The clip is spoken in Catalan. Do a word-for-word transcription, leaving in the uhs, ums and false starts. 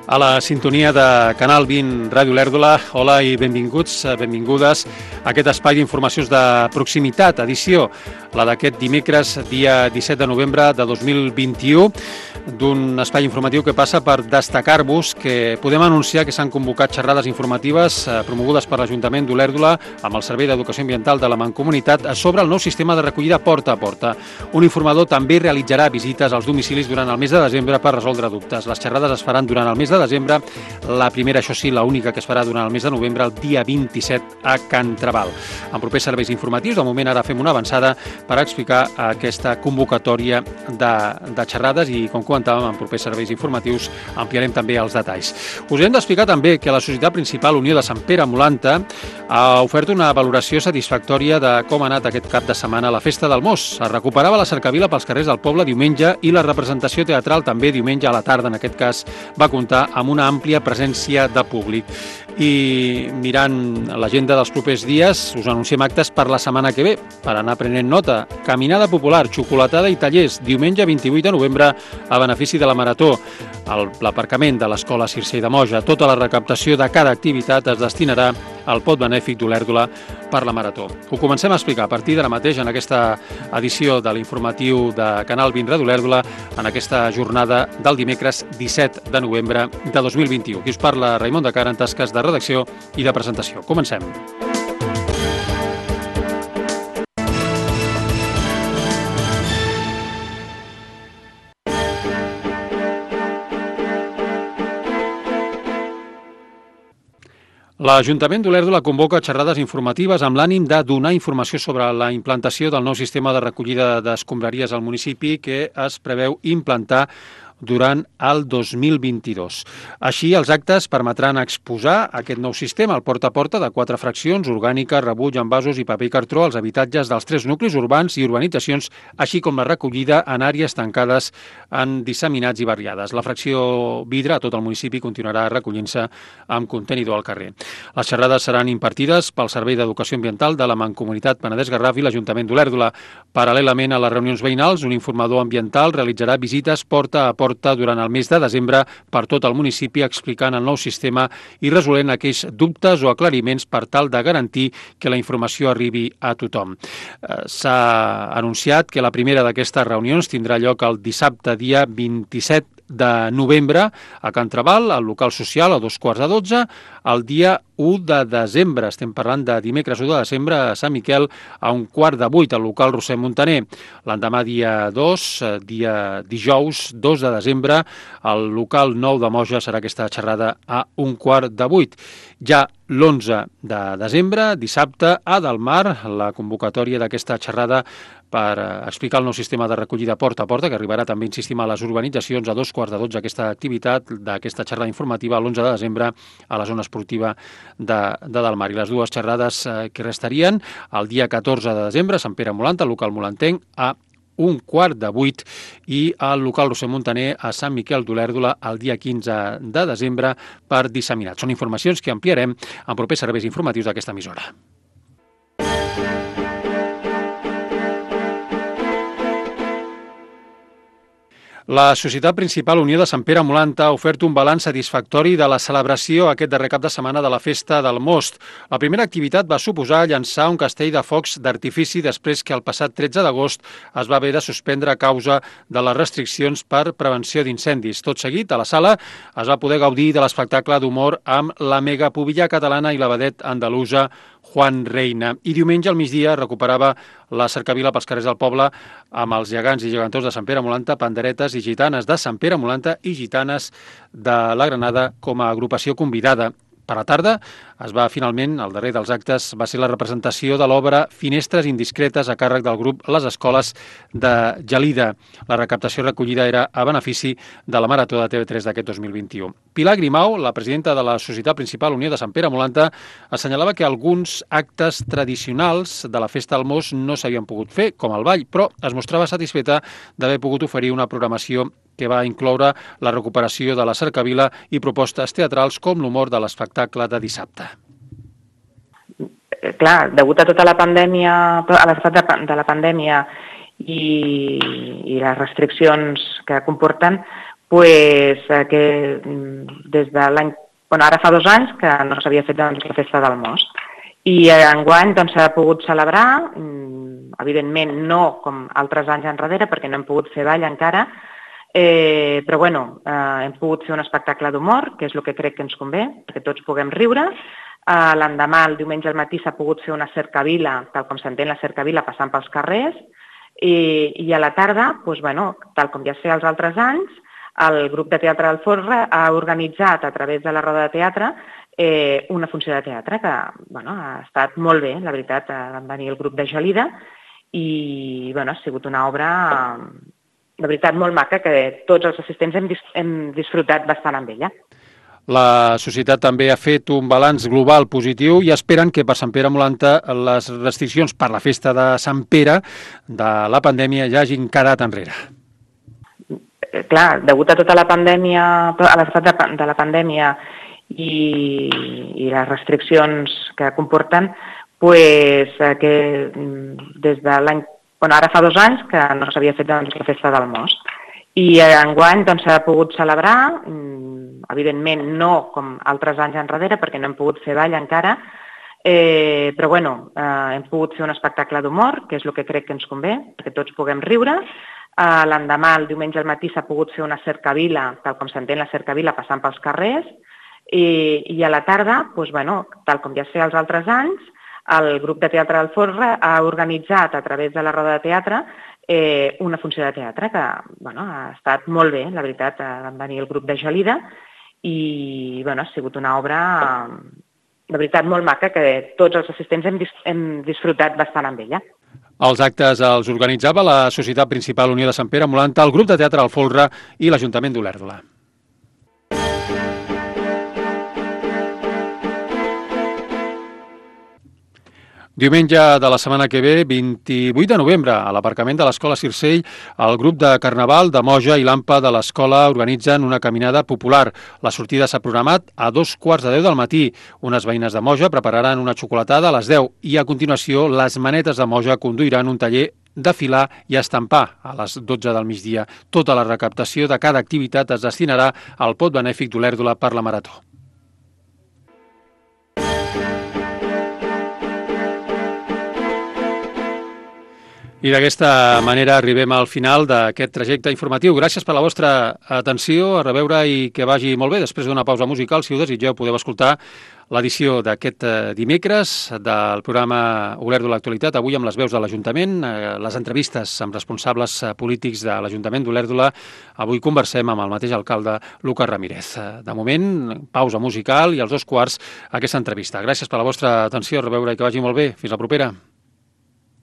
a la sintonia de Canal vint Ràdio Olèrdola. Hola i benvinguts, benvingudes a aquest espai d'informacions de proximitat, edició, la d'aquest dimecres, dia disset de novembre de dos mil vint-i-u, d'un espai informatiu que passa per destacar-vos que podem anunciar que s'han convocat xerrades informatives promogudes per l'Ajuntament d'Olèrdola amb el Servei d'Educació Ambiental de la Mancomunitat sobre el nou sistema de recollida porta a porta. Un informador també realitzarà visites als domicilis durant el mes de desembre per resoldre dubtes. Les xerrades es faran durant el mes de desembre, la primera, això sí, l'única que es farà durant el mes de novembre, el dia vint-i-set a Can Trabal. En propers serveis informatius, de moment ara fem una avançada per explicar aquesta convocatòria de, de xerrades i, com comentàvem, en propers serveis informatius ampliarem també els detalls. Us hem d'explicar també que la Societat Principal Unió de Sant Pere Molanta ha ofert una valoració satisfactòria de com ha anat aquest cap de setmana a la Festa del Mos. Es recuperava la cercavila pels carrers del poble diumenge i la representació teatral també diumenge a la tarda, en aquest cas, va comptar amb una àmplia presència de públic. I mirant l'agenda dels propers dies, us anunciem actes per la setmana que ve, per anar prenent nota. Caminada popular, xocolatada i tallers, diumenge vint-i-vuit de novembre a benefici de la Marató. L'aparcament de l'Escola Circell de Moja. Tota la recaptació de cada activitat es destinarà al pot benèfic d'Olèrdola per la Marató. Ho comencem a explicar a partir d'ara mateix en aquesta edició de l'informatiu de Canal vint Ràdio Olèrdola, en aquesta jornada del dimecres disset de novembre de dos mil vint-i-u. Aquí us parla Raimon de Cara en tasques de redacció i de presentació. Comencem. L'Ajuntament d'Olèrdola convoca xerrades informatives amb l'ànim de donar informació sobre la implantació del nou sistema de recollida d'escombraries al municipi que es preveu implantar durant el dos mil vint-i-dos. Així, els actes permetran exposar aquest nou sistema al porta a porta de quatre fraccions, orgànica, rebuig, envasos i paper i cartró als habitatges dels tres nuclis urbans i urbanitzacions, així com la recollida en àrees tancades en disseminats i barriades. La fracció vidre a tot el municipi continuarà recollint-se amb contenidor al carrer. Les xerrades seran impartides pel Servei d'Educació Ambiental de la Mancomunitat Penedès-Garraf i l'Ajuntament d'Olèrdola. Paral·lelament a les reunions veïnals, un informador ambiental realitzarà visites porta a porta durant el mes de desembre per tot el municipi explicant el nou sistema i resolent aquells dubtes o aclariments per tal de garantir que la informació arribi a tothom. S'ha anunciat que la primera d'aquestes reunions tindrà lloc el dissabte dia vint-i-set de novembre a Can Trabal, al local social, a dos quarts de dotze, el dia u de desembre, estem parlant de dimecres u de desembre, a Sant Miquel, a un quart de vuit, al local Roser Montaner. L'endemà dia dos, dia dijous, dos de desembre, al local nou de Moja serà aquesta xerrada a un quart de vuit. Ja l'onze de desembre, dissabte, a Delmar, la convocatòria d'aquesta xerrada per explicar el nou sistema de recollida porta a porta, que arribarà també, insistim, a les urbanitzacions a dos quarts de dotze aquesta activitat d'aquesta xerrada informativa l'onze de desembre a la zona esportiva de, de Delmar. I les dues xerrades que restarien el dia catorze de desembre a Sant Pere Molanta, al local molantenc, a un quart de vuit, i al local Roser Montaner a Sant Miquel d'Olèrdola el dia quinze de desembre per disseminat. Són informacions que ampliarem en propers serveis informatius d'aquesta emissora. La Societat Principal Unió de Sant Pere Molanta ha ofert un balanç satisfactori de la celebració aquest darrer cap de setmana de la Festa del Most. La primera activitat va suposar llançar un castell de focs d'artifici després que el passat tretze d'agost es va haver de suspendre a causa de les restriccions per prevenció d'incendis. Tot seguit, a la sala, es va poder gaudir de l'espectacle d'humor amb la mega pubilla catalana i la vedet andalusa Juan Reina. I diumenge al migdia recuperava la cercavila pels carrers del poble amb els gegants i gegantors de Sant Pere Molanta, panderetes i gitanes de Sant Pere Molanta i gitanes de la Granada com a agrupació convidada. Per la tarda es va finalment, el darrer dels actes, va ser la representació de l'obra Finestres indiscretes a càrrec del grup Les Escoles de Gelida. La recaptació recollida era a benefici de la Marató de T V tres d'aquest dos mil vint-i-u. Pilar Grimau, la presidenta de la Societat Principal Unió de Sant Pere Molanta, assenyalava que alguns actes tradicionals de la Festa del Mos no s'havien pogut fer, com el ball, però es mostrava satisfeta d'haver pogut oferir una programació que va incloure la recuperació de la cercavila i propostes teatrals com l'humor de l'espectacle de dissabte. Clar, degut a tota la pandèmia, a l'estat de, de la pandèmia i, i les restriccions que comporten, pues, eh, que des de l'any... Bueno, ara fa dos anys que no s'havia fet doncs, la festa del most. I eh, enguany doncs, s'ha pogut celebrar, mm, evidentment no com altres anys enrere, perquè no hem pogut fer ball encara, eh, però bueno, eh, hem pogut fer un espectacle d'humor, que és el que crec que ens convé, perquè tots puguem riure. Eh, L'endemà, el diumenge al matí, s'ha pogut fer una cercavila, tal com s'entén la cercavila, passant pels carrers, i, i a la tarda, doncs, bueno, tal com ja es feia els altres anys, el grup de teatre del Folre ha organitzat a través de la roda de teatre eh, una funció de teatre que bueno, ha estat molt bé, la veritat, van venir el grup de Gelida i bueno, ha sigut una obra, de veritat, molt maca que tots els assistents hem, dis hem disfrutat bastant amb ella. La societat també ha fet un balanç global positiu i esperen que per Sant Pere Molanta les restriccions per la festa de Sant Pere de la pandèmia ja hagin quedat enrere. Clar, degut a tota la pandèmia, a l'estat de, de la pandèmia i, i les restriccions que comporten, pues, eh, que des de l'any... Bueno, ara fa dos anys que no s'havia fet doncs, la festa del most. I eh, enguany doncs, s'ha pogut celebrar, mm, evidentment no com altres anys enrere, perquè no hem pogut fer ball encara, eh, però bueno, eh, hem pogut fer un espectacle d'humor, que és el que crec que ens convé, perquè tots puguem riure. Uh, L'endemà, el diumenge al matí, s'ha pogut fer una cercavila, tal com s'entén la cercavila, passant pels carrers, i, i a la tarda, doncs, bueno, tal com ja es feia els altres anys, el grup de teatre del Folre ha organitzat a través de la roda de teatre eh, una funció de teatre que bueno, ha estat molt bé, la veritat, van venir el grup de Gelida i bueno, ha sigut una obra, de veritat, molt maca que tots els assistents hem, dis hem disfrutat bastant amb ella. Els actes els organitzava la Societat Principal Unió de Sant Pere Molanta, el grup de teatre del Folre i l'Ajuntament d'Olèrdola. Diumenge de la setmana que ve, vint-i-vuit de novembre, a l'aparcament de l'Escola Circell, el grup de Carnaval de Moja i l'Ampa de l'escola organitzen una caminada popular. La sortida s'ha programat a dos quarts de deu del matí. Unes veïnes de Moja prepararan una xocolatada a les deu i a continuació les manetes de Moja conduiran un taller de filar i estampar a les dotze del migdia. Tota la recaptació de cada activitat es destinarà al pot benèfic d'Olèrdola per la Marató. I d'aquesta manera arribem al final d'aquest trajecte informatiu. Gràcies per la vostra atenció, a reveure i que vagi molt bé. Després d'una pausa musical, si ho desitgeu, podeu escoltar l'edició d'aquest dimecres del programa Olèrdola Actualitat, avui amb les veus de l'Ajuntament, les entrevistes amb responsables polítics de l'Ajuntament d'Olèrdola. Avui conversem amb el mateix alcalde, Lucas Ramírez. De moment, pausa musical i als dos quarts aquesta entrevista. Gràcies per la vostra atenció, a reveure i que vagi molt bé. Fins la propera.